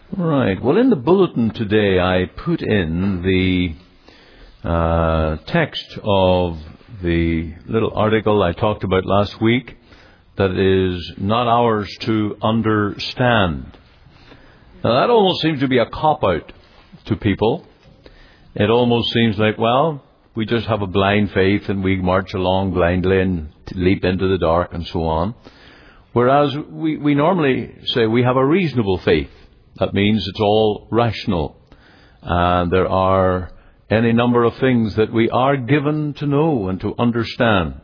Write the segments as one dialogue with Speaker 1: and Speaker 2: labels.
Speaker 1: Right. Well, in the bulletin today, I put in the text of the little article I talked about last week that is not ours to understand. Now, that almost seems to be a cop-out to people. It almost seems like, well, we just have a blind faith and we march along blindly and leap into the dark and so on. Whereas we normally say we have a reasonable faith. That means it's all rational. And there are any number of things that we are given to know and to understand.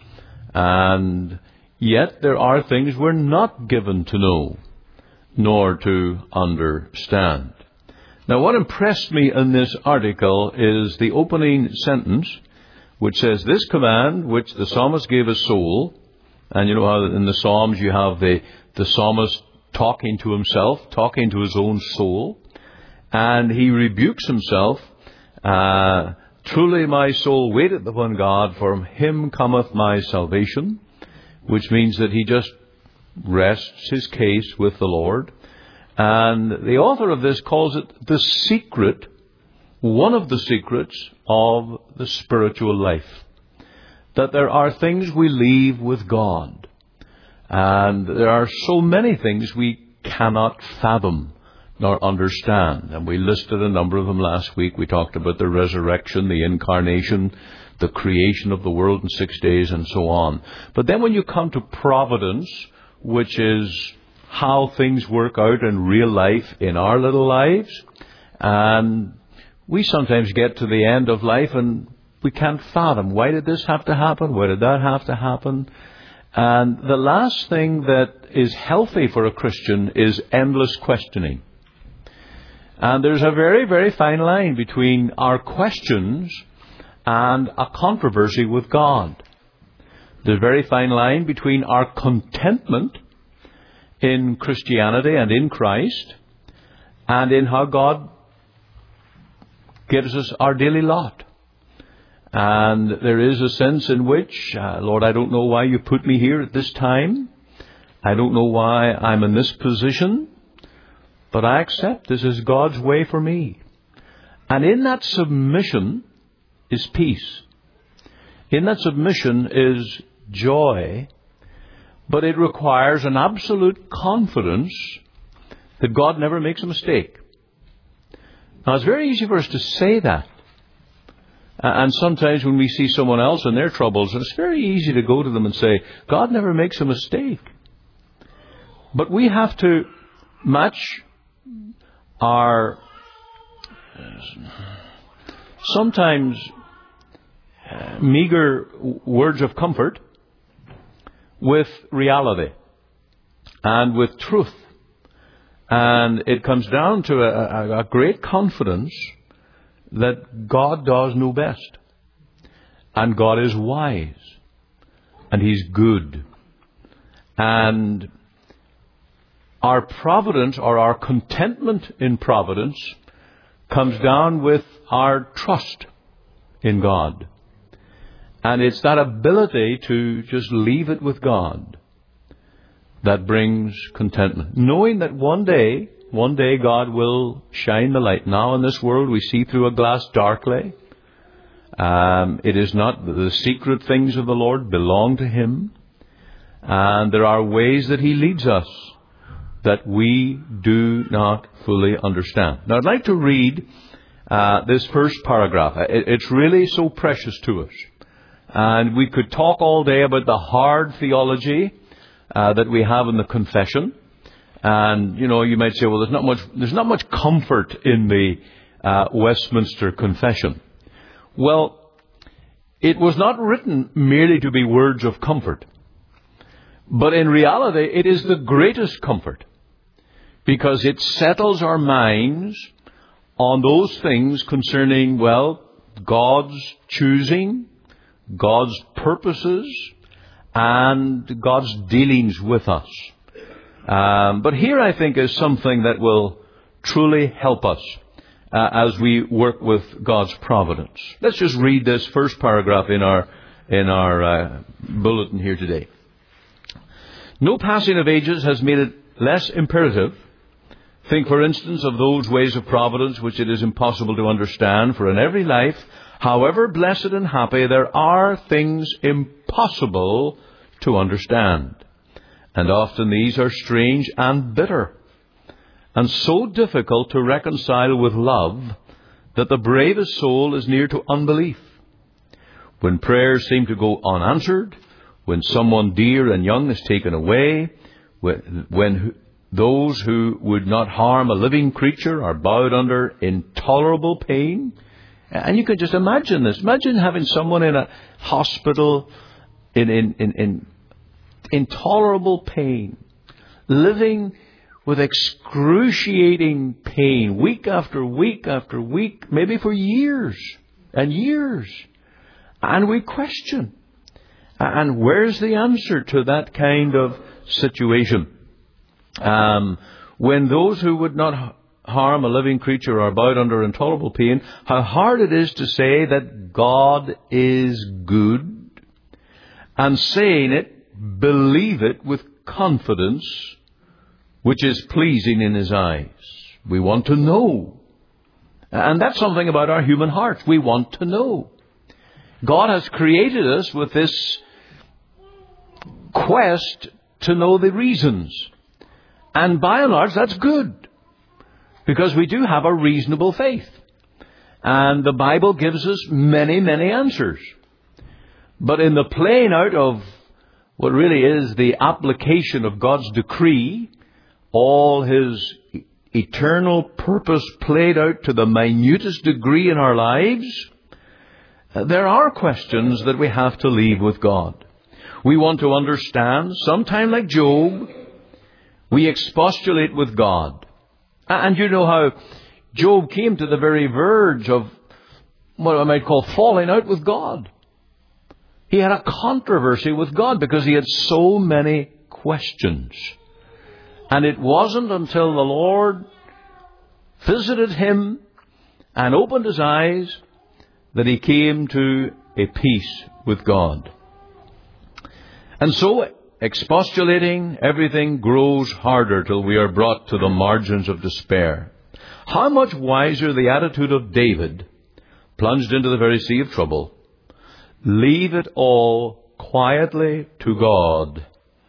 Speaker 1: And yet there are things we're not given to know, nor to understand. Now, what impressed me in this article is the opening sentence, which says, "This command which the psalmist gave his soul," and you know how in the Psalms you have the psalmist talking to himself, talking to his own soul, and he rebukes himself, "Truly my soul waiteth upon God, from him cometh my salvation," which means that he just rests his case with the Lord. And the author of this calls it the secret, one of the secrets of the spiritual life. That there are things we leave with God. And there are so many things we cannot fathom nor understand. And we listed a number of them last week. We talked about the resurrection, the incarnation, the creation of the world in 6 days, and so on. But then when you come to providence, which is how things work out in real life in our little lives, and we sometimes get to the end of life and we can't fathom, why did this have to happen? Why did that have to happen? And the last thing that is healthy for a Christian is endless questioning. And there's a very, very fine line between our questions and a controversy with God. There's a very fine line between our contentment in Christianity and in Christ, and in how God gives us our daily lot. And there is a sense in which, Lord, I don't know why you put me here at this time. I don't know why I'm in this position, but I accept this is God's way for me. And in that submission is peace. In that submission is joy. But it requires an absolute confidence that God never makes a mistake. Now, it's very easy for us to say that. And sometimes when we see someone else in their troubles, it's very easy to go to them and say, God never makes a mistake. But we have to match our sometimes meager words of comfort with reality and with truth. And it comes down to a great confidence that God does know best. And God is wise. And He's good. And our providence, or our contentment in providence, comes down with our trust in God. And it's that ability to just leave it with God that brings contentment. Knowing that one day God will shine the light. Now in this world we see through a glass darkly. It is not the secret things of the Lord belong to Him. And there are ways that He leads us that we do not fully understand. Now I'd like to read this first paragraph. It's really so precious to us. And we could talk all day about the hard theology that we have in the confession. And, you know, you might say, well, there's not much comfort in the Westminster Confession. Well, it was not written merely to be words of comfort. But in reality, it is the greatest comfort. Because it settles our minds on those things concerning, well, God's choosing, God's purposes, and God's dealings with us. But here I think is something that will truly help us as we work with God's providence. Let's just read this first paragraph in our bulletin here today. No passing of ages has made it less imperative Think, for instance, of those ways of providence which it is impossible to understand, for in every life, however blessed and happy, there are things impossible to understand. And often these are strange and bitter, and so difficult to reconcile with love that the bravest soul is near to unbelief. When prayers seem to go unanswered, when someone dear and young is taken away, when those who would not harm a living creature are bowed under intolerable pain. And you can just imagine this. Imagine having someone in a hospital in intolerable pain, living with excruciating pain, week after week after week, maybe for years and years. And we question. And where's the answer to that kind of situation? When those who would not harm a living creature are bowed under intolerable pain, how hard it is to say that God is good, and saying it, believe it with confidence, which is pleasing in His eyes. We want to know. And that's something about our human hearts. We want to know. God has created us with this quest to know the reasons. And by and large, that's good, because we do have a reasonable faith. And the Bible gives us many, many answers. But in the playing out of what really is the application of God's decree, all His eternal purpose played out to the minutest degree in our lives, there are questions that we have to leave with God. We want to understand, sometime like Job, we expostulate with God. And you know how Job came to the very verge of what I might call falling out with God. He had a controversy with God because he had so many questions. And it wasn't until the Lord visited him and opened his eyes that he came to a peace with God. And so, expostulating, everything grows harder till we are brought to the margins of despair. How much wiser the attitude of David, plunged into the very sea of trouble. Leave it all quietly to God,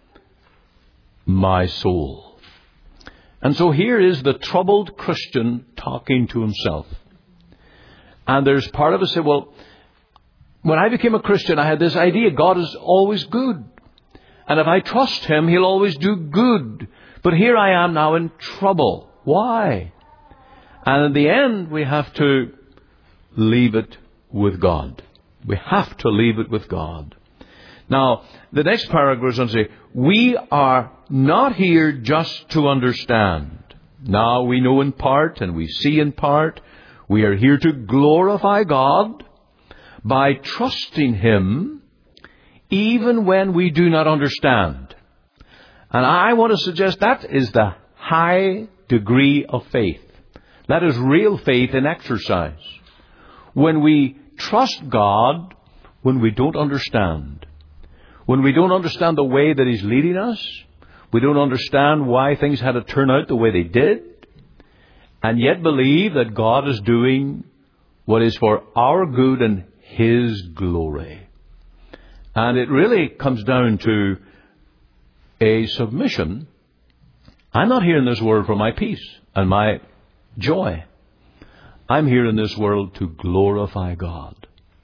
Speaker 1: my soul. And so here is the troubled Christian talking to himself. And there's part of us say, well, when I became a Christian, I had this idea, God is always good. And if I trust Him, He'll always do good. But here I am now in trouble. Why? And in the end, we have to leave it with God. We have to leave it with God. Now, the next paragraph is going to say, we are not here just to understand. Now we know in part and we see in part. We are here to glorify God by trusting Him even when we do not understand. And I want to suggest that is the high degree of faith. That is real faith in exercise. When we trust God when we don't understand. When we don't understand the way that He's leading us. We don't understand why things had to turn out the way they did. And yet believe that God is doing what is for our good and His glory. And it really comes down to a submission. I'm not here in this world for my peace and my joy. I'm here in this world to glorify God.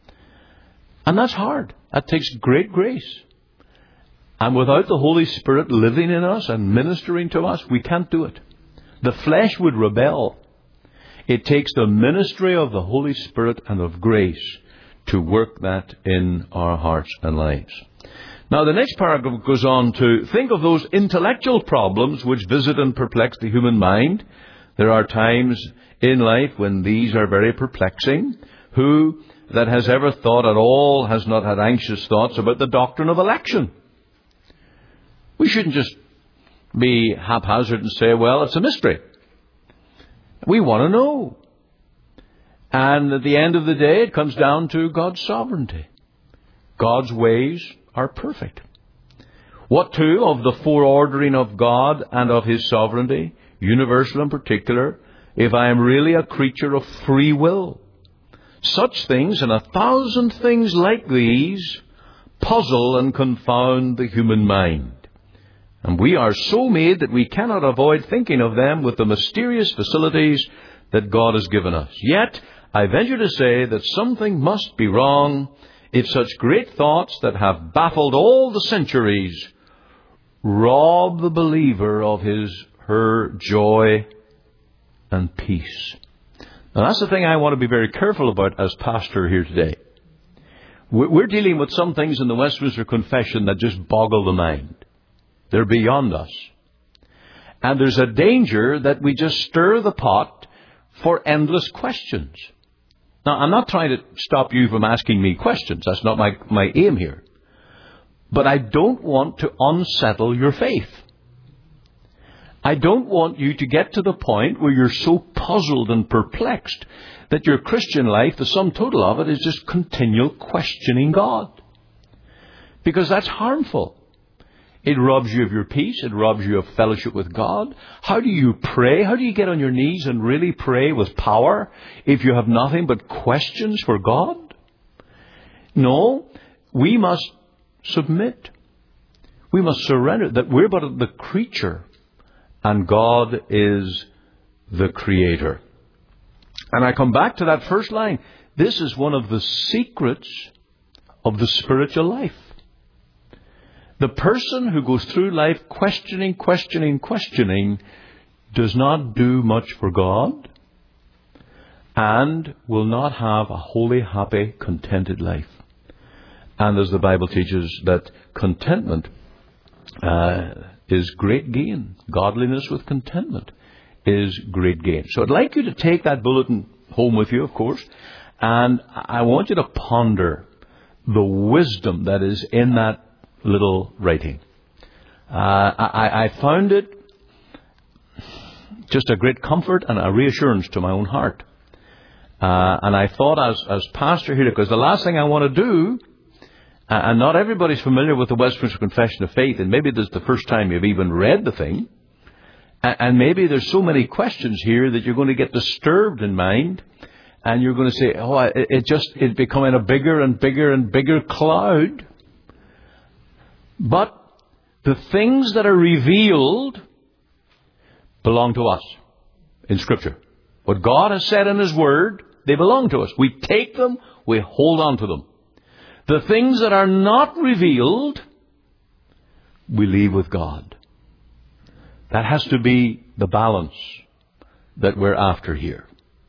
Speaker 1: And that's hard. That takes great grace. And without the Holy Spirit living in us and ministering to us, we can't do it. The flesh would rebel. It takes the ministry of the Holy Spirit and of grace to work that in our hearts and lives. Now, the next paragraph goes on to think of those intellectual problems which visit and perplex the human mind. There are times in life when these are very perplexing. Who that has ever thought at all has not had anxious thoughts about the doctrine of election? We shouldn't just be haphazard and say, well, it's a mystery. We want to know. And at the end of the day, it comes down to God's sovereignty. God's ways are perfect. What too of the foreordering of God and of His sovereignty? universal and particular, if I am really a creature of free will. Such things and 1,000 things like these puzzle and confound the human mind. And we are so made that we cannot avoid thinking of them with the mysterious facilities that God has given us. Yet, I venture to say that something must be wrong if such great thoughts that have baffled all the centuries rob the believer of her joy and peace. Now, that's the thing I want to be very careful about as pastor here today. We're dealing with some things in the Westminster Confession that just boggle the mind. They're beyond us. And there's a danger that we just stir the pot for endless questions. Now, I'm not trying to stop you from asking me questions. That's not my aim here. But I don't want to unsettle your faith. I don't want you to get to the point where you're so puzzled and perplexed that your Christian life, the sum total of it, is just continual questioning God. Because that's harmful. It robs you of your peace. It robs you of fellowship with God. How do you pray? How do you get on your knees and really pray with power if you have nothing but questions for God? No, we must submit. We must surrender that we're but the creature and God is the creator. And I come back to that first line. This is one of the secrets of the spiritual life. The person who goes through life questioning, does not do much for God and will not have a holy, happy, contented life. And as the Bible teaches, that contentment is great gain. Godliness with contentment is great gain. So I'd like you to take that bulletin home with you, of course, and I want you to ponder the wisdom that is in that little writing. I found it just a great comfort and a reassurance to my own heart. And I thought as pastor here, because the last thing I want to do, and not everybody's familiar with the Westminster Confession of Faith, and maybe this is the first time you've even read the thing, and maybe there's so many questions here that you're going to get disturbed in mind, and you're going to say, oh, it's becoming a bigger and bigger and bigger cloud. But the things that are revealed belong to us in Scripture. What God has said in His Word, they belong to us. We take them, we hold on to them. The things that are not revealed, we leave with God. That has to be the balance that we're after here.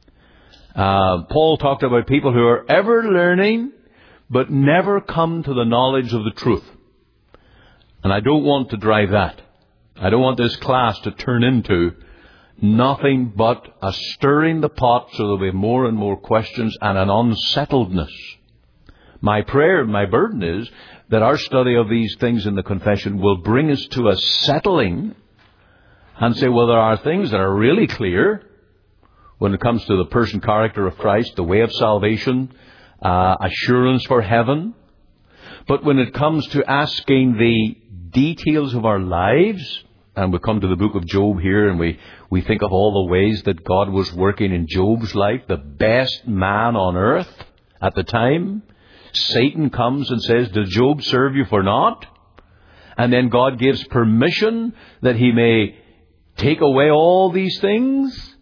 Speaker 1: Paul talked about people who are ever learning, but never come to the knowledge of the truth. And I don't want to drive that. I don't want this class to turn into nothing but a stirring the pot so there'll be more and more questions and an unsettledness. My prayer and my burden is that our study of these things in the confession will bring us to a settling and say, well, there are things that are really clear when it comes to the person, character of Christ, the way of salvation, assurance for heaven. But when it comes to asking the details of our lives, and we come to the book of Job here, and we think of all the ways that God was working in Job's life, the best man on earth at the time. Satan comes and says, does Job serve you for naught? And then God gives permission that he may take away all these things.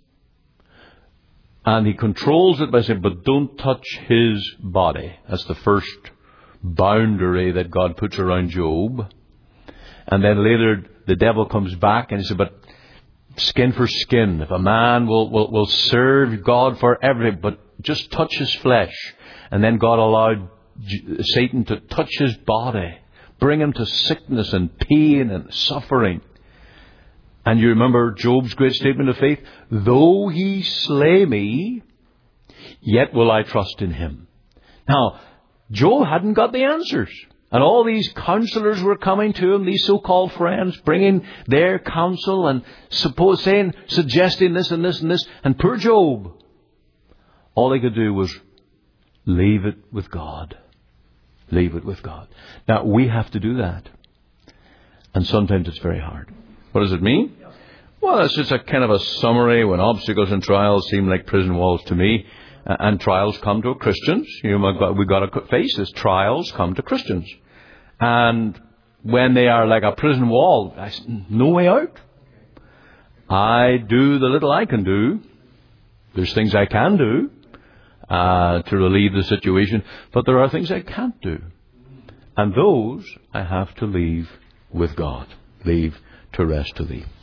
Speaker 1: And he controls it by saying, but don't touch his body. That's the first boundary that God puts around Job. And then later the devil comes back and he said, but skin for skin. If a man will serve God for everything, but just touch his flesh. And then God allowed Satan to touch his body, bring him to sickness and pain and suffering. And you remember Job's great statement of faith, though he slay me, yet will I trust in him. Now, Job hadn't got the answers. And all these counselors were coming to him, these so-called friends, bringing their counsel and suggesting this and this and this. And poor Job, all he could do was leave it with God. Leave it with God. Now, we have to do that. And sometimes it's very hard. What does it mean? Well, it's just a kind of a summary. When obstacles and trials seem like prison walls to me, and trials come to Christians, we've got to face this. Trials come to Christians. And when they are like a prison wall, no way out. I do the little I can do. There's things I can do to relieve the situation, but there are things I can't do. And those I have to leave with God. Leave to rest to Thee.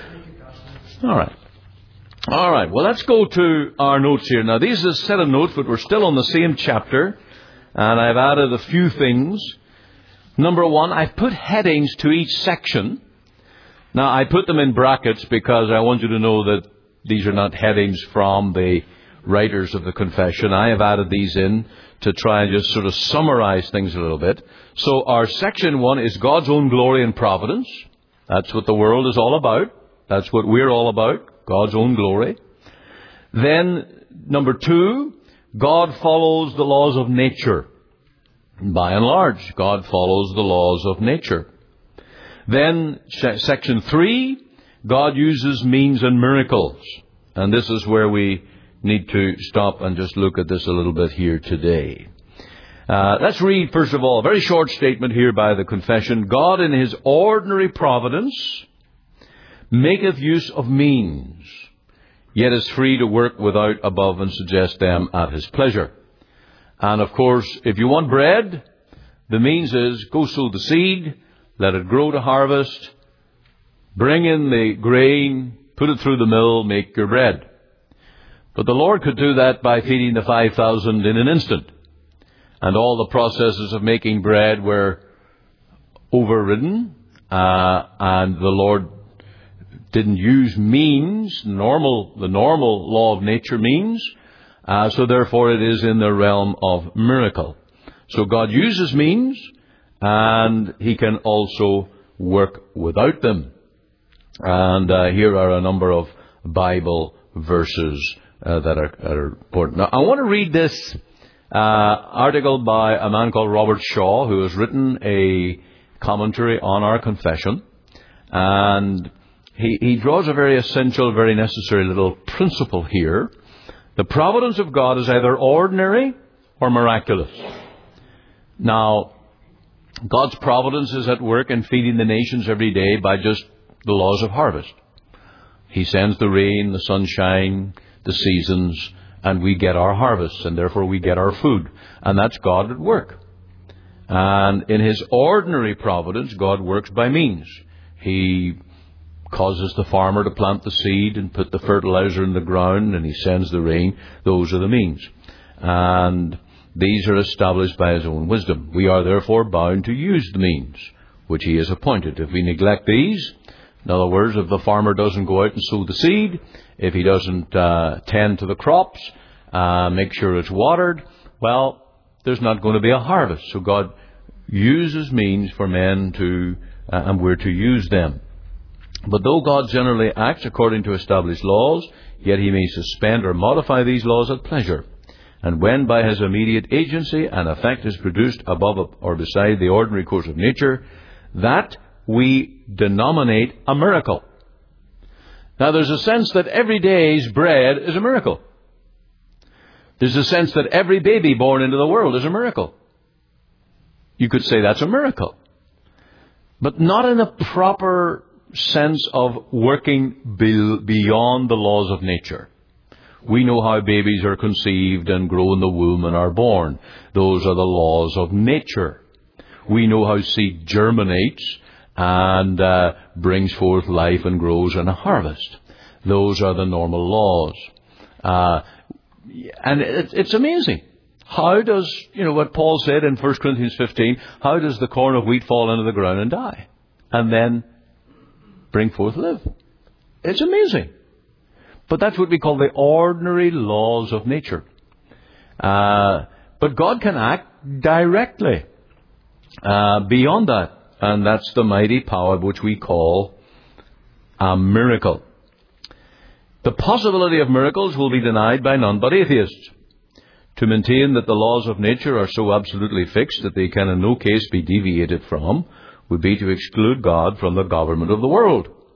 Speaker 1: All right. Well, let's go to our notes here. Now, these are a set of notes, but we're still on the same chapter. And I've added a few things. Number one, I've put headings to each section. Now, I put them in brackets because I want you to know that these are not headings from the writers of the confession. I have added these in to try and just sort of summarize things a little bit. So our section 1 is God's own glory and providence. That's what the world is all about. That's what we're all about, God's own glory. Then, number 2, God follows the laws of nature. By and large, God follows the laws of nature. Then, section 3, God uses means and miracles. And this is where we need to stop and just look at this a little bit here today. Let's read, first of all, a very short statement here by the confession. God in His ordinary providence maketh use of means, yet is free to work without, above, and suggest them at His pleasure. And of course, if you want bread, the means is go sow the seed, let it grow to harvest, bring in the grain, put it through the mill, make your bread. But the Lord could do that by feeding the 5,000 in an instant. And all the processes of making bread were overridden, and the Lord didn't use means, the normal law of nature means, so therefore it is in the realm of miracle. So God uses means, and He can also work without them. And here are a number of Bible verses that are important. Now, I want to read this article by a man called Robert Shaw, who has written a commentary on our confession. And he draws a very essential, very necessary little principle here. The providence of God is either ordinary or miraculous. Now, God's providence is at work in feeding the nations every day by just the laws of harvest. He sends the rain, the sunshine, the seasons, and we get our harvests, and therefore we get our food. And that's God at work. And in His ordinary providence, God works by means. He causes the farmer to plant the seed and put the fertilizer in the ground, and He sends the rain. Those are the means. And these are established by His own wisdom. We are therefore bound to use the means which He has appointed. If we neglect these, in other words, if the farmer doesn't go out and sow the seed, if he doesn't tend to the crops, make sure it's watered, well, there's not going to be a harvest. So God uses means for men to, and we're to use them. But though God generally acts according to established laws, yet He may suspend or modify these laws at pleasure. And when by His immediate agency an effect is produced above or beside the ordinary course of nature, that we denominate a miracle. Now, there's a sense that every day's bread is a miracle. There's a sense that every baby born into the world is a miracle. You could say that's a miracle. But not in a proper sense of working beyond the laws of nature. We know how babies are conceived and grow in the womb and are born. Those are the laws of nature. We know how seed germinates and brings forth life and grows in a harvest. Those are the normal laws. And it's amazing. How does, what Paul said in 1 Corinthians 15, how does the corn of wheat fall into the ground and die? And then bring forth live. It's amazing. But that's what we call the ordinary laws of nature. But God can act directly beyond that. And that's the mighty power which we call a miracle. The possibility of miracles will be denied by none but atheists. To maintain that the laws of nature are so absolutely fixed that they can in no case be deviated from would be to exclude God from the government of the world.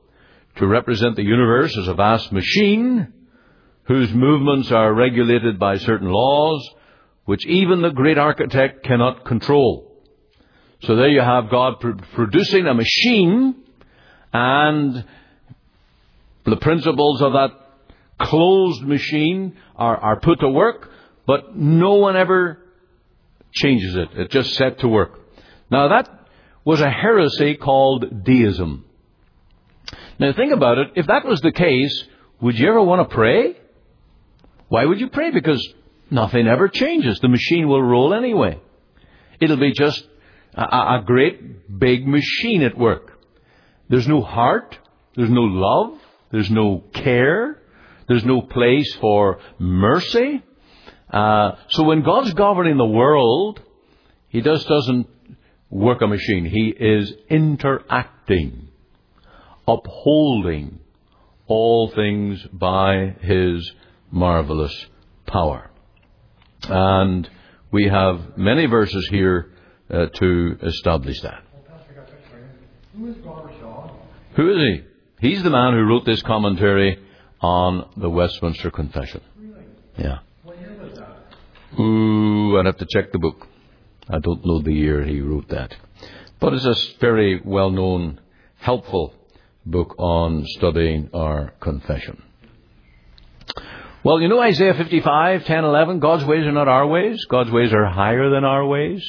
Speaker 1: to represent the universe as a vast machine whose movements are regulated by certain laws which even the great architect cannot control. So there you have God producing a machine, and the principles of that closed machine are put to work, but no one ever changes it. It's just set to work. Now that was a heresy called deism. Now think about it. If that was the case, would you ever want to pray? Why would you pray? Because nothing ever changes. The machine will roll anyway. It'll be just a great big machine at work. There's no heart. There's no love. There's no care. There's no place for mercy. So when God's governing the world, He doesn't work a machine. He is interacting, upholding all things by His marvelous power. And we have many verses here to establish that.
Speaker 2: Who is Father Shaw?
Speaker 1: Who is he? He's the man who wrote this commentary on the Westminster Confession.
Speaker 2: Really?
Speaker 1: Yeah.
Speaker 2: What year was that?
Speaker 1: Ooh, I'd have to check the book. I don't know the year he wrote that. But it's a very well-known, helpful book on studying our confession. Well, you know Isaiah 55, 10, 11, God's ways are not our ways. God's ways are higher than our ways.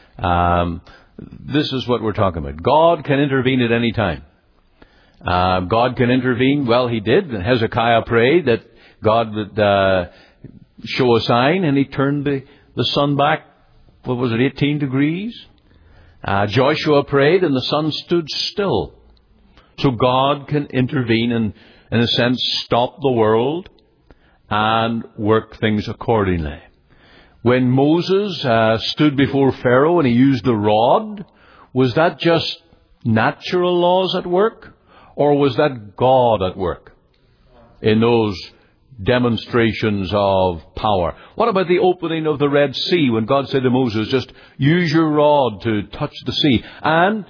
Speaker 1: This is what we're talking about. God can intervene at any time. God can intervene. Well, He did. Hezekiah prayed that God would show a sign, and He turned the sun back, 18 degrees? Joshua prayed, and the sun stood still. So God can intervene and, in a sense, stop the world and work things accordingly. When Moses stood before Pharaoh and he used the rod, was that just natural laws at work? Or was that God at work in those demonstrations of power? What about the opening of the Red Sea when God said to Moses, just use your rod to touch the sea? And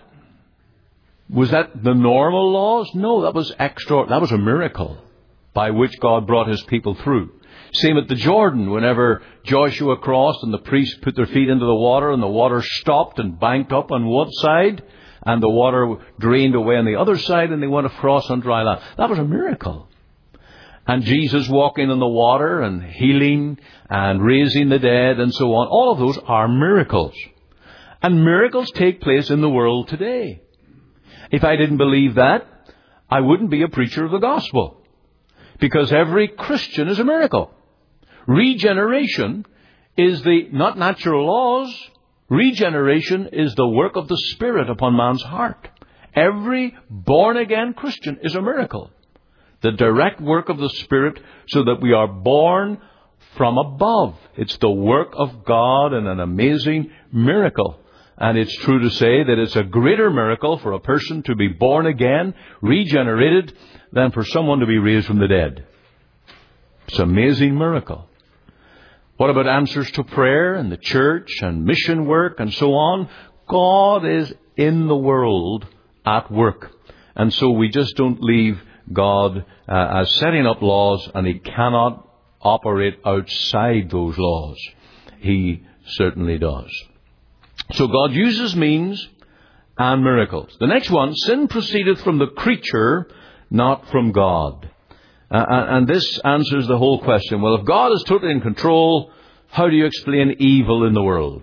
Speaker 1: was that the normal laws? No, that was that was a miracle by which God brought His people through. Same at the Jordan, whenever Joshua crossed and the priests put their feet into the water and the water stopped and banked up on one side and the water drained away on the other side and they went across on dry land. That was a miracle. And Jesus walking on the water and healing and raising the dead and so on. All of those are miracles. And miracles take place in the world today. If I didn't believe that, I wouldn't be a preacher of the gospel. Because every Christian is a miracle. Regeneration is not natural laws. Regeneration is the work of the Spirit upon man's heart. Every born-again Christian is a miracle. The direct work of the Spirit so that we are born from above. It's the work of God and an amazing miracle. And it's true to say that it's a greater miracle for a person to be born again, regenerated, than for someone to be raised from the dead. It's an amazing miracle. What about answers to prayer and the church and mission work and so on? God is in the world at work. And so we just don't leave God as setting up laws, and He cannot operate outside those laws. He certainly does. So God uses means and miracles. The next one, sin proceedeth from the creature, not from God. And this answers the whole question. Well, if God is totally in control, how do you explain evil in the world?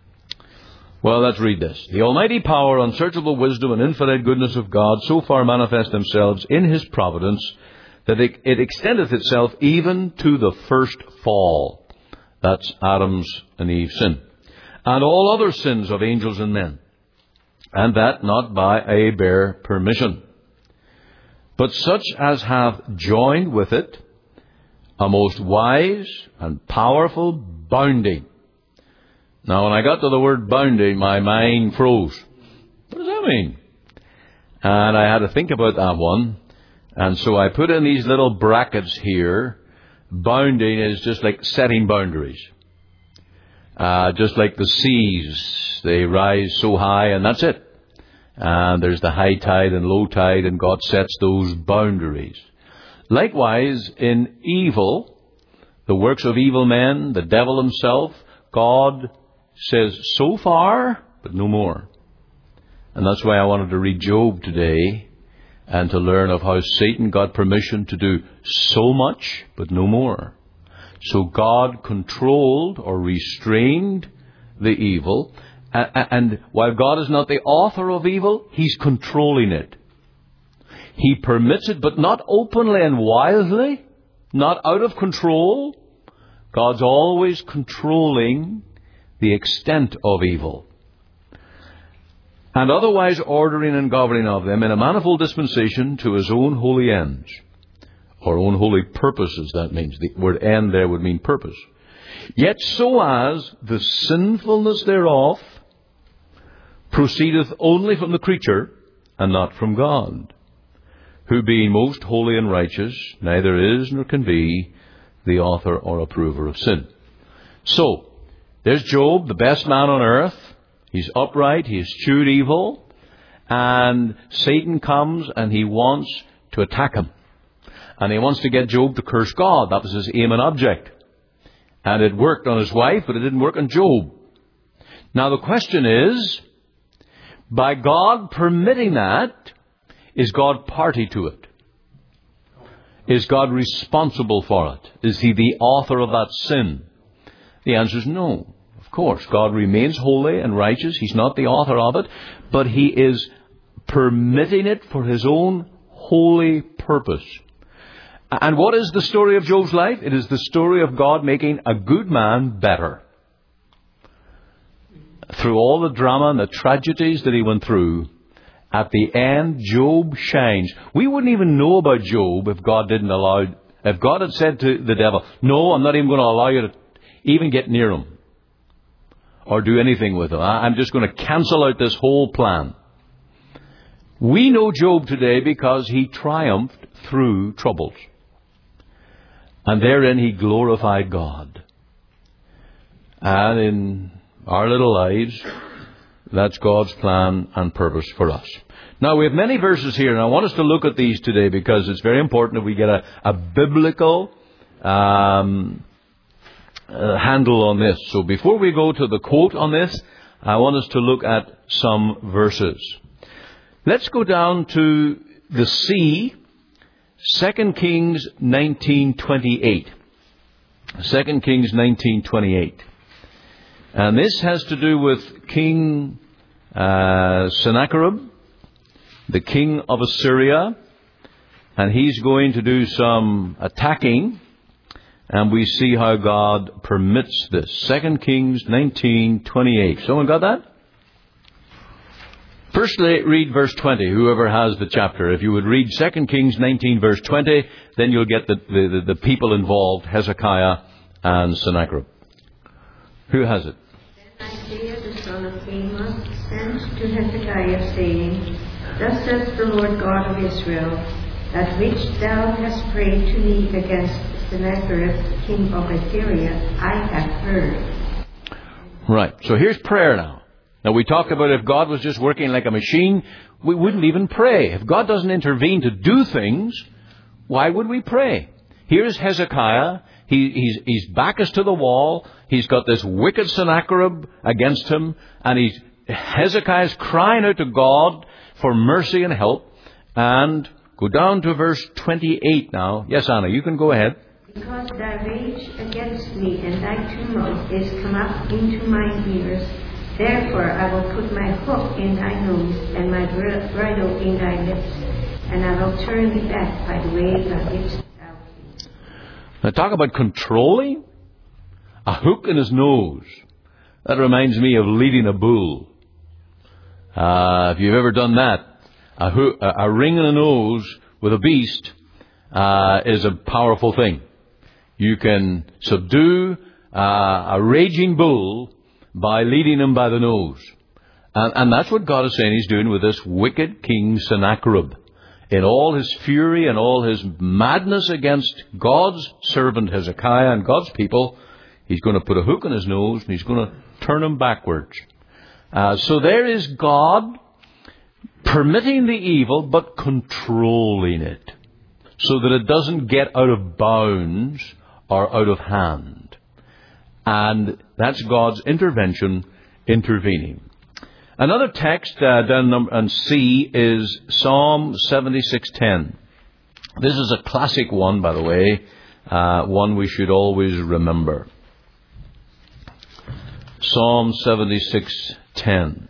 Speaker 1: Well, let's read this. The almighty power, unsearchable wisdom, and infinite goodness of God so far manifest themselves in His providence that it extendeth itself even to the first fall. That's Adam's and Eve's sin. And all other sins of angels and men. And that not by a bare permission, but such as hath joined with it a most wise and powerful bounding. Now, when I got to the word bounding, my mind froze. What does that mean? And I had to think about that one. And so I put in these little brackets here. Bounding is just like setting boundaries. Just like the seas, they rise so high and that's it. And there's the high tide and low tide, and God sets those boundaries. Likewise, in evil, the works of evil men, the devil himself, God says, so far, but no more. And that's why I wanted to read Job today, and to learn of how Satan got permission to do so much, but no more. So God controlled or restrained the evil, and while God is not the author of evil, He's controlling it. He permits it, but not openly and wildly, not out of control. God's always controlling the extent of evil, and otherwise ordering and governing of them in a manifold dispensation to His own holy ends, or own holy purposes, that means. The word end there would mean purpose. Yet so as the sinfulness thereof proceedeth only from the creature, and not from God, who being most holy and righteous, neither is nor can be the author or approver of sin. So, there's Job, the best man on earth. He's upright, he eschewed evil, and Satan comes and he wants to attack him. And he wants to get Job to curse God. That was his aim and object. And it worked on his wife, but it didn't work on Job. Now the question is, by God permitting that, is God party to it? Is God responsible for it? Is He the author of that sin? The answer is no. Of course, God remains holy and righteous. He's not the author of it, but He is permitting it for His own holy purpose. And what is the story of Job's life? It is the story of God making a good man better. Through all the drama and the tragedies that he went through, at the end, Job shines. We wouldn't even know about Job if God had said to the devil, no, I'm not even going to allow you to even get near him or do anything with him. I'm just going to cancel out this whole plan. We know Job today because he triumphed through troubles. And therein he glorified God. And in our little lives, that's God's plan and purpose for us. Now, we have many verses here, and I want us to look at these today because it's very important that we get a biblical handle on this. So before we go to the quote on this, I want us to look at some verses. Let's go down to the sea, 2 Kings 19:28. 2 Kings 19:28. And this has to do with King Sennacherib, the king of Assyria. And he's going to do some attacking. And we see how God permits this. 2 Kings 19:28. Someone got that? Firstly, read verse 20, whoever has the chapter. If you would read 2 Kings 19, verse 20, then you'll get the people involved, Hezekiah and Sennacherib. Who has it?
Speaker 3: Then Isaiah the son of Amos sent to Hezekiah, saying, Thus says the Lord God of Israel, that which thou hast prayed to me against Sennacherib, king of Assyria, I have heard.
Speaker 1: Right, so here's prayer now. Now, we talked about if God was just working like a machine, we wouldn't even pray. If God doesn't intervene to do things, why would we pray? Here's Hezekiah. His back is to the wall. He's got this wicked Sennacherib against him. And Hezekiah's crying out to God for mercy and help. And go down to verse 28 now. Yes, Anna, you can go ahead.
Speaker 3: Because thy rage against me and thy tumult is come up into mine ears, therefore I will put my hook in thy nose and my bridle in thy lips, and I will turn thee back by the way by which thou camest.
Speaker 1: Now talk about controlling. A hook in his nose. That reminds me of leading a bull. If you've ever done that, a ring in the nose with a beast is a powerful thing. You can subdue a raging bull by leading him by the nose. And that's what God is saying He's doing with this wicked king Sennacherib. In all his fury and all his madness against God's servant Hezekiah and God's people, He's going to put a hook in his nose and He's going to turn him backwards. So there is God permitting the evil but controlling it so that it doesn't get out of bounds or out of hand. And that's God's intervention, intervening. Another text down on C is Psalm 76:10. This is a classic one, by the way, one we should always remember. Psalm 76:10.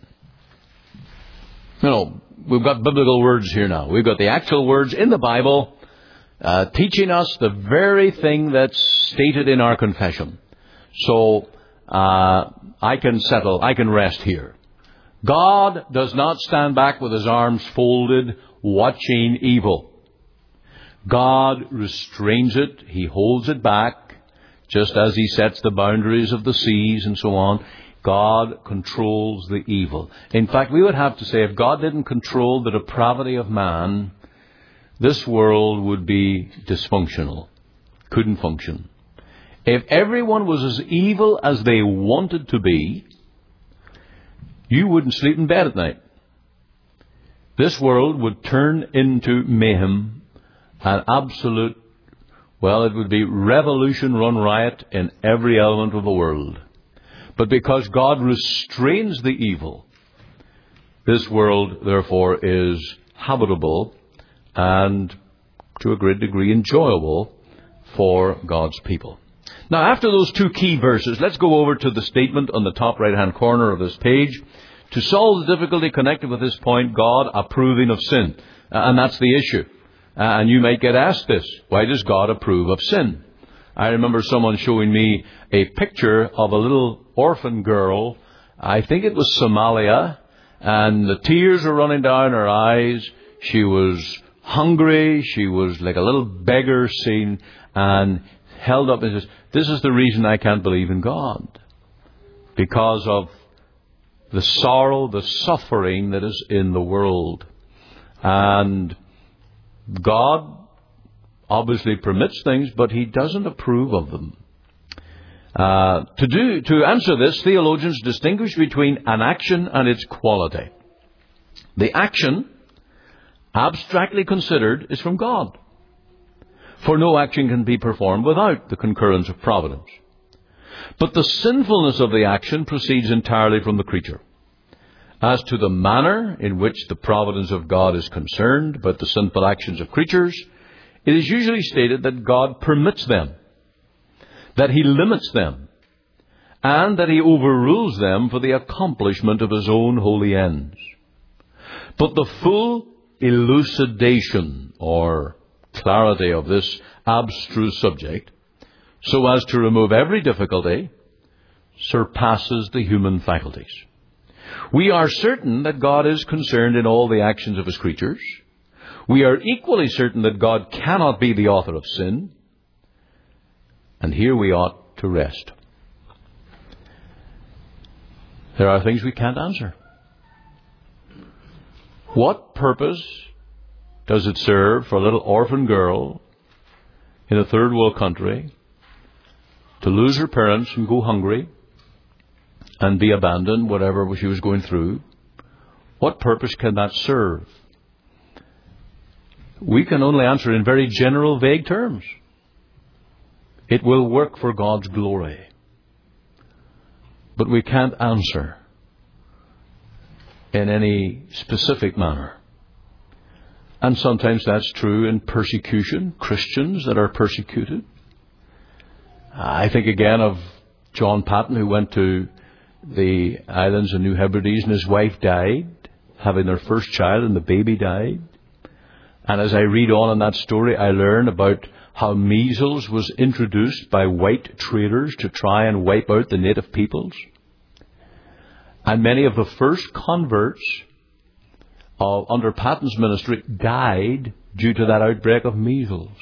Speaker 1: We've got biblical words here now. We've got the actual words in the Bible teaching us the very thing that's stated in our confession. So I can rest here. God does not stand back with his arms folded, watching evil. God restrains it. He holds it back, just as he sets the boundaries of the seas and so on. God controls the evil. In fact, we would have to say, if God didn't control the depravity of man, this world would be dysfunctional. Couldn't function. If everyone was as evil as they wanted to be, you wouldn't sleep in bed at night. This world would turn into mayhem, an absolute, it would be revolution run riot in every element of the world. But because God restrains the evil, this world, therefore, is habitable and, to a great degree, enjoyable for God's people. Now, after those two key verses, let's go over to the statement on the top right-hand corner of this page. To solve the difficulty connected with this point, God approving of sin. And that's the issue. And you might get asked this: why does God approve of sin? I remember someone showing me a picture of a little orphan girl. I think it was Somalia. And the tears were running down her eyes. She was hungry. She was like a little beggar seen and held up and says, "This is the reason I can't believe in God. Because of the sorrow, the suffering that is in the world." And God obviously permits things, but he doesn't approve of them. To answer this, theologians distinguish between an action and its quality. The action, abstractly considered, is from God. For no action can be performed without the concurrence of providence. But the sinfulness of the action proceeds entirely from the creature. As to the manner in which the providence of God is concerned about the sinful actions of creatures, it is usually stated that God permits them, that he limits them, and that he overrules them for the accomplishment of his own holy ends. But the full elucidation or clarity of this abstruse subject, so as to remove every difficulty, surpasses the human faculties. We are certain that God is concerned in all the actions of his creatures. We are equally certain that God cannot be the author of sin. And here we ought to rest. There are things we can't answer. What purpose does it serve for a little orphan girl in a third world country to lose her parents and go hungry and be abandoned, whatever she was going through? What purpose can that serve? We can only answer in very general, vague terms. It will work for God's glory. But we can't answer in any specific manner. And sometimes that's true in persecution, Christians that are persecuted. I think again of John Patton, who went to the islands of New Hebrides, and his wife died, having their first child, and the baby died. And as I read on in that story, I learn about how measles was introduced by white traders to try and wipe out the native peoples. And many of the first converts under Patton's ministry died due to that outbreak of measles.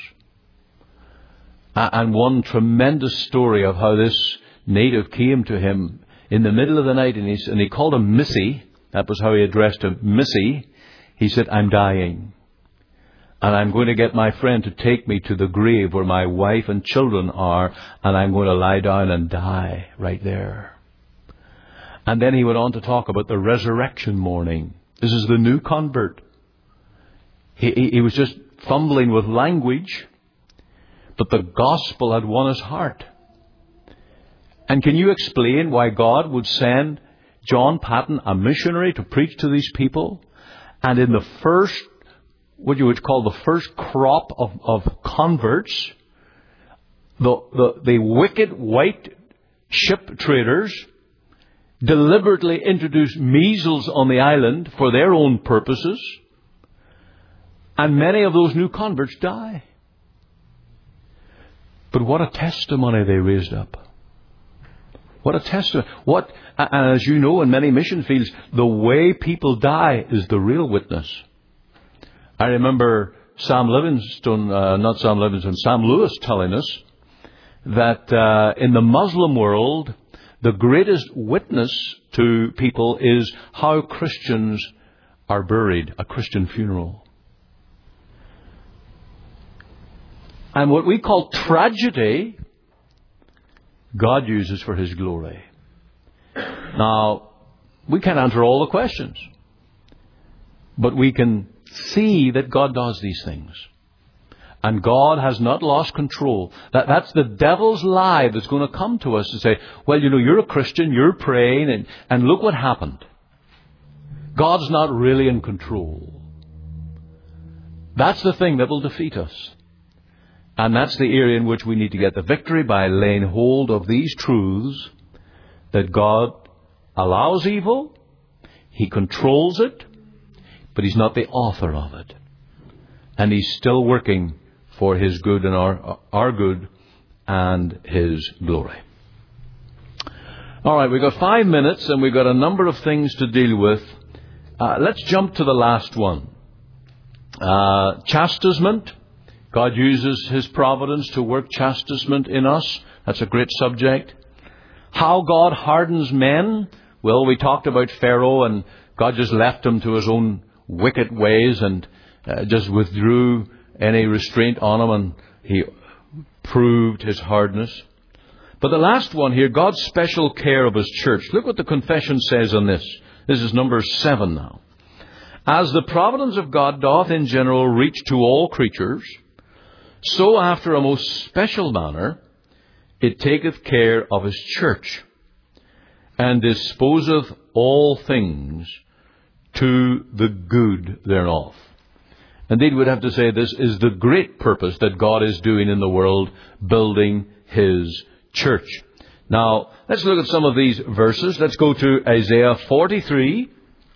Speaker 1: And one tremendous story of how this native came to him in the middle of the night, and he called him Missy. That was how he addressed him, Missy. He said, "I'm dying. And I'm going to get my friend to take me to the grave where my wife and children are, and I'm going to lie down and die right there." And then he went on to talk about the resurrection morning, This is the new convert. He was just fumbling with language, but the gospel had won his heart. And can you explain why God would send John Paton, a missionary, to preach to these people? And in the first, what you would call the first crop of converts, the wicked white ship traders deliberately introduced measles on the island for their own purposes. And many of those new converts die. But what a testimony they raised up. What a testimony. And as you know, in many mission fields, the way people die is the real witness. I remember Sam Lewis telling us that in the Muslim world, the greatest witness to people is how Christians are buried, a Christian funeral. And what we call tragedy, God uses for His glory. Now, we can't answer all the questions, but we can see that God does these things. And God has not lost control. That's the devil's lie that's going to come to us to say, well, you're a Christian, you're praying, and look what happened. God's not really in control. That's the thing that will defeat us. And that's the area in which we need to get the victory, by laying hold of these truths that God allows evil, He controls it, but He's not the author of it. And He's still working for His good and our good and His glory. All right, we've got 5 minutes and we've got a number of things to deal with. Let's jump to the last one. Chastisement. God uses His providence to work chastisement in us. That's a great subject. How God hardens men. Well, we talked about Pharaoh, and God just left him to his own wicked ways and just withdrew any restraint on him, and he proved his hardness. But the last one here, God's special care of His church. Look what the confession says on this. This is number 7 now. As the providence of God doth in general reach to all creatures, so after a most special manner it taketh care of His church, and disposeth all things to the good thereof. Indeed, we'd have to say this is the great purpose that God is doing in the world, building His church. Now, let's look at some of these verses. Let's go to Isaiah 43.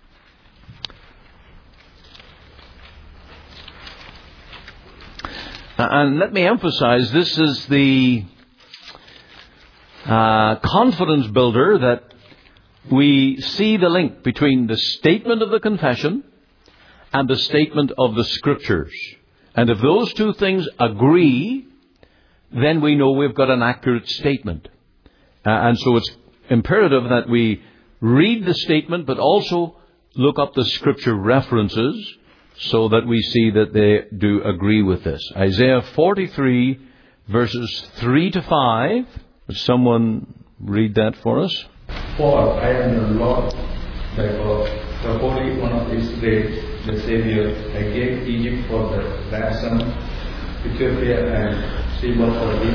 Speaker 1: And let me emphasize, this is the confidence builder, that we see the link between the statement of the confession and the statement of the Scriptures. And if those two things agree, then we know we've got an accurate statement. And so it's imperative that we read the statement, but also look up the Scripture references, so that we see that they do agree with this. Isaiah 43, verses 3 to 5. Would someone read that for us?
Speaker 4: For I am the Lord thy God, the Holy One of Israel, the Saviour. I gave Egypt for the ransom, Ethiopia and Sheba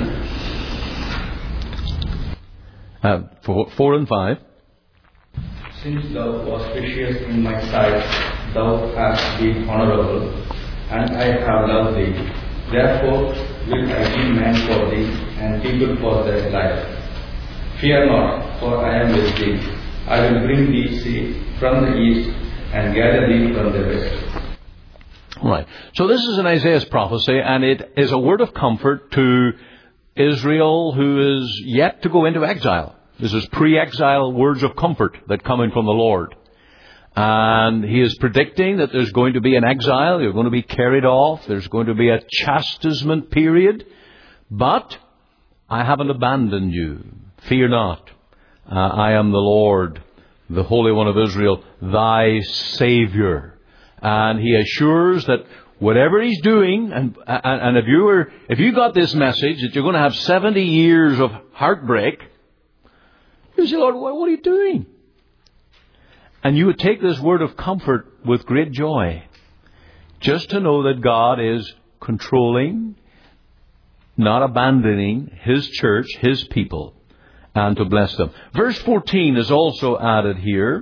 Speaker 4: for thee.
Speaker 1: 4 and 5.
Speaker 4: Since thou wast precious in my sight, thou hast been honorable, and I have loved thee. Therefore will I give man for thee, and people for thy life. Fear not, for I am with thee. I will bring thee seed from the east, and gather thee from the west.
Speaker 1: Right. So this is an Isaiah's prophecy, and it is a word of comfort to Israel, who is yet to go into exile. This is pre-exile words of comfort that come in from the Lord. And he is predicting that there's going to be an exile. You're going to be carried off. There's going to be a chastisement period. But I haven't abandoned you. Fear not. I am the Lord, the Holy One of Israel, thy Saviour. And he assures that whatever he's doing, and if you got this message that you're going to have 70 years of heartbreak, you say, Lord, what are you doing? And you would take this word of comfort with great joy, just to know that God is controlling, not abandoning His church, His people, and to bless them. Verse 14 is also added here.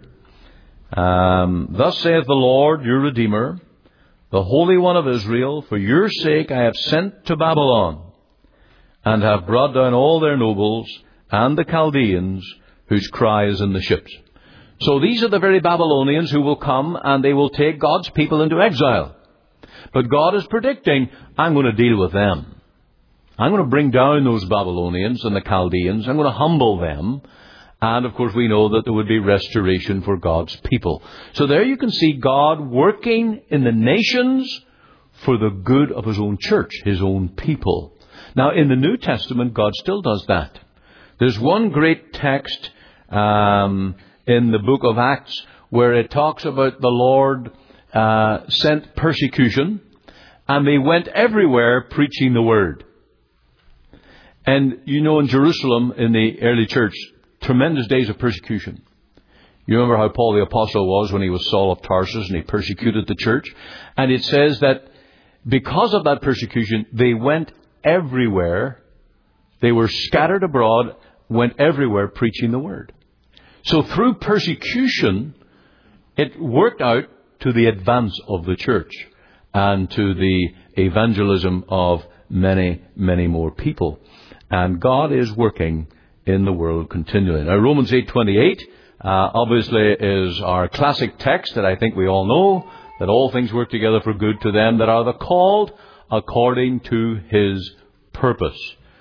Speaker 1: Thus saith the Lord, your Redeemer, the Holy One of Israel, for your sake I have sent to Babylon, and have brought down all their nobles and the Chaldeans, whose cry is in the ships. So these are the very Babylonians who will come, and they will take God's people into exile. But God is predicting, I'm going to deal with them. I'm going to bring down those Babylonians and the Chaldeans. I'm going to humble them. And, of course, we know that there would be restoration for God's people. So there you can see God working in the nations for the good of His own church, His own people. Now, in the New Testament, God still does that. There's one great text in the book of Acts where it talks about the Lord sent persecution, and they went everywhere preaching the word. And you know, in Jerusalem, in the early church, tremendous days of persecution. You remember how Paul the Apostle was when he was Saul of Tarsus and he persecuted the church? And it says that because of that persecution, they went everywhere. They were scattered abroad, went everywhere preaching the word. So through persecution, it worked out to the advance of the church and to the evangelism of many, many more people. And God is working in the world continually. Now, Romans 8:28 obviously is our classic text that I think we all know, that all things work together for good to them that are the called according to His purpose.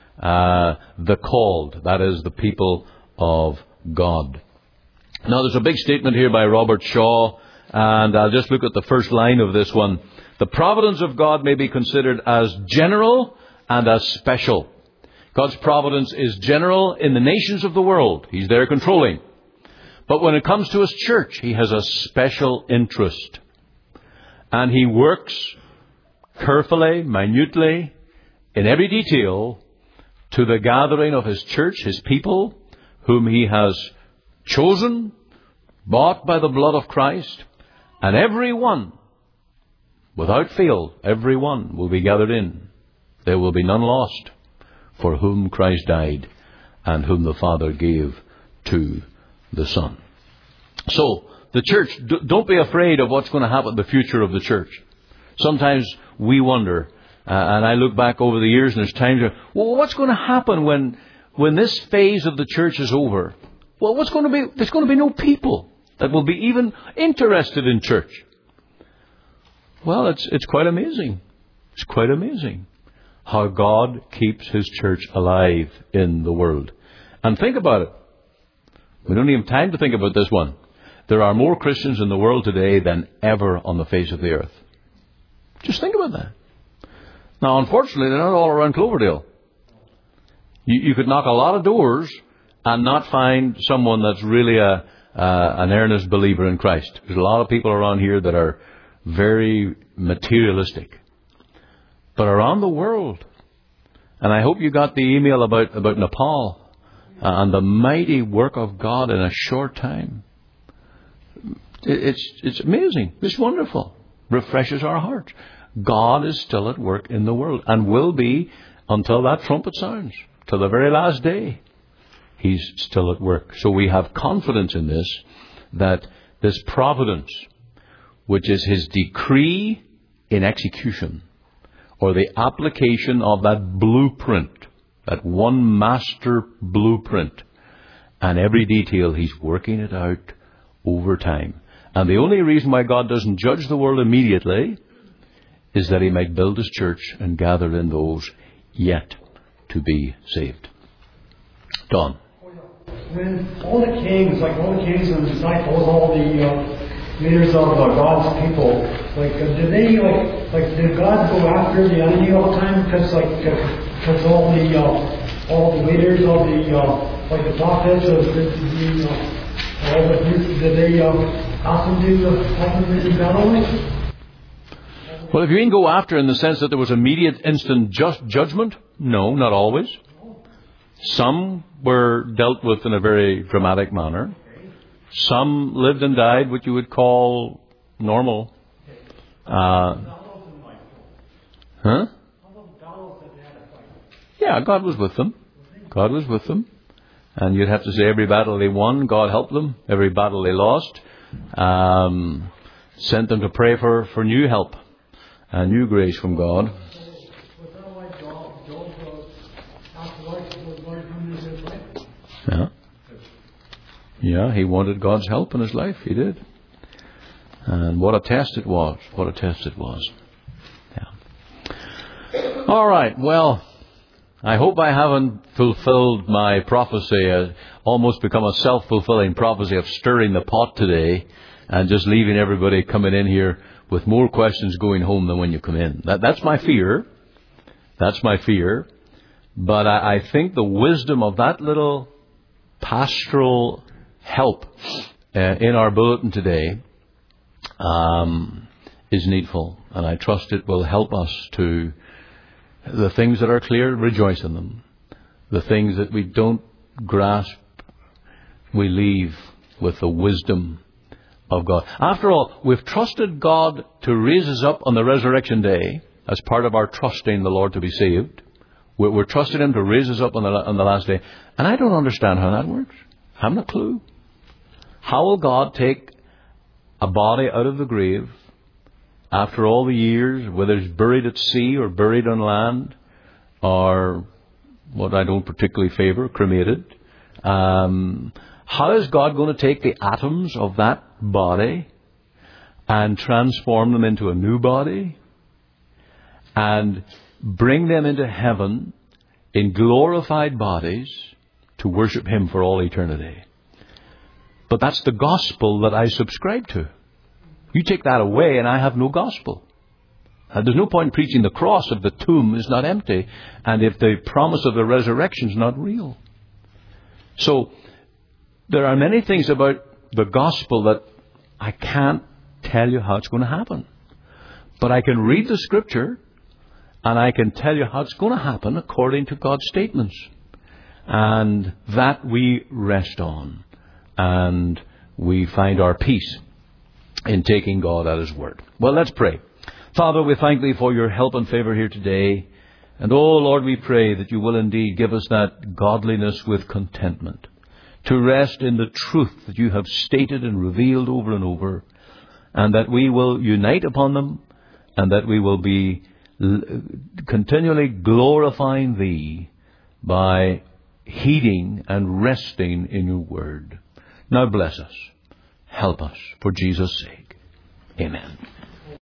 Speaker 1: The called, that is the people of God. Now, there's a big statement here by Robert Shaw, and I'll just look at the first line of this one. The providence of God may be considered as general and as special. God's providence is general in the nations of the world. He's there controlling. But when it comes to His church, He has a special interest. And He works carefully, minutely, in every detail to the gathering of His church, His people, whom He has chosen, bought by the blood of Christ. And every one, without fail, every one will be gathered in. There will be none lost, for whom Christ died and whom the Father gave to the Son. So, the church, don't be afraid of what's going to happen in the future of the church. Sometimes we wonder, and I look back over the years and there's times where, well, what's going to happen when this phase of the church is over? Well, what's going to be? There's going to be no people that will be even interested in church. Well, it's quite amazing. It's quite amazing how God keeps His church alive in the world. And think about it. We don't even have time to think about this one. There are more Christians in the world today than ever on the face of the earth. Just think about that. Now, unfortunately, they're not all around Cloverdale. You could knock a lot of doors and not find someone that's really an earnest believer in Christ. There's a lot of people around here that are very materialistic. But around the world, and I hope you got the email about Nepal and the mighty work of God in a short time. It's amazing. It's wonderful. Refreshes our hearts. God is still at work in the world and will be until that trumpet sounds, till the very last day. He's still at work. So we have confidence in this, that this providence, which is His decree in execution, or the application of that blueprint, that one master blueprint, and every detail, He's working it out over time. And the only reason why God doesn't judge the world immediately is that He might build His church and gather in those yet to be saved. Don.
Speaker 2: When all the kings and the disciples, all the leaders of God's people, did God go after the enemy all the time? Because all the leaders, all the prophets, did they ask them to battle?
Speaker 1: Well, if you mean go after in the sense that there was immediate, instant judgment, no, not always. Some were dealt with in a very dramatic manner. Some lived and died what you would call normal. Huh? Yeah, God was with them. God was with them. And you'd have to say every battle they won, God helped them. Every battle they lost, sent them to pray for new help and new grace from God. Yeah. Yeah, he wanted God's help in his life. He did. And what a test it was. What a test it was. Yeah. All right. Well, I hope I haven't fulfilled my prophecy, almost become a self-fulfilling prophecy of stirring the pot today and just leaving everybody coming in here with more questions going home than when you come in. That's my fear. That's my fear. But I think the wisdom of that little pastoral help in our bulletin today is needful. And I trust it will help us to, the things that are clear, rejoice in them. The things that we don't grasp, we leave with the wisdom of God. After all, we've trusted God to raise us up on the resurrection day as part of our trusting the Lord to be saved. We're trusting Him to raise us up on the last day. And I don't understand how that works. I haven't a clue. How will God take a body out of the grave after all the years, whether it's buried at sea or buried on land, or what I don't particularly favor, cremated? How is God going to take the atoms of that body and transform them into a new body and bring them into heaven in glorified bodies to worship Him for all eternity? But that's the gospel that I subscribe to. You take that away and I have no gospel. There's no point in preaching the cross if the tomb is not empty and if the promise of the resurrection is not real. So there are many things about the gospel that I can't tell you how it's going to happen. But I can read the scripture and I can tell you how it's going to happen according to God's statements. And that we rest on. And we find our peace in taking God at His word. Well, let's pray. Father, we thank Thee for your help and favor here today. And oh Lord, we pray that you will indeed give us that godliness with contentment, to rest in the truth that you have stated and revealed over and over, and that we will unite upon them, and that we will be continually glorifying Thee by heeding and resting in your word. Now bless us. Help us for Jesus' sake. Amen.